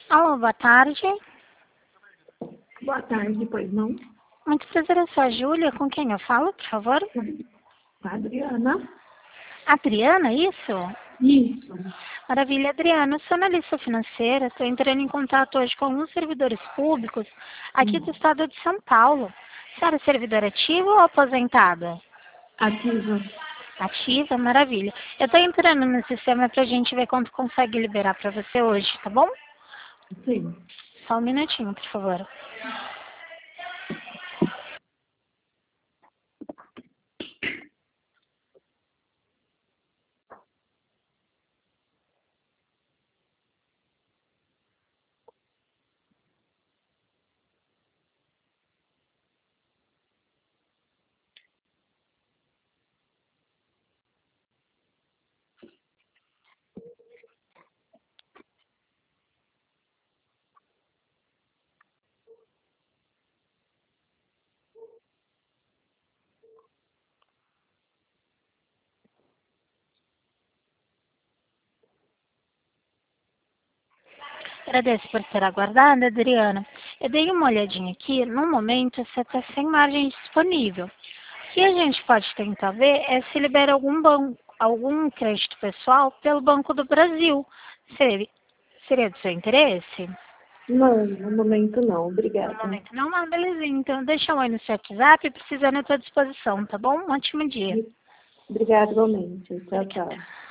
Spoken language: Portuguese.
Alô, boa tarde. Boa tarde, pois não? Muito prazer, eu sou a Júlia. Com quem eu falo, por favor? Adriana? Adriana, isso? Isso. Maravilha, Adriana. Eu sou analista financeira. Estou entrando em contato hoje com alguns servidores públicos aqui do estado de São Paulo. Você era servidora ativa ou aposentada? Ativa. Ativa, maravilha. Eu estou entrando no sistema para a gente ver quanto consegue liberar para você hoje, tá bom? Sim. Só um minutinho, por favor. Agradeço por ter aguardado, Adriana. Eu dei uma olhadinha aqui. No momento, você está sem margem disponível. O que a gente pode tentar ver é se libera algum crédito pessoal pelo Banco do Brasil. Seria do seu interesse? Não, no momento não. No Obrigada. momento não, mas belezinha. Então, deixa eu aí no seu WhatsApp, precisando à tua disposição, tá bom? Um ótimo dia. Obrigada igualmente. Tchau, tchau. Obrigada.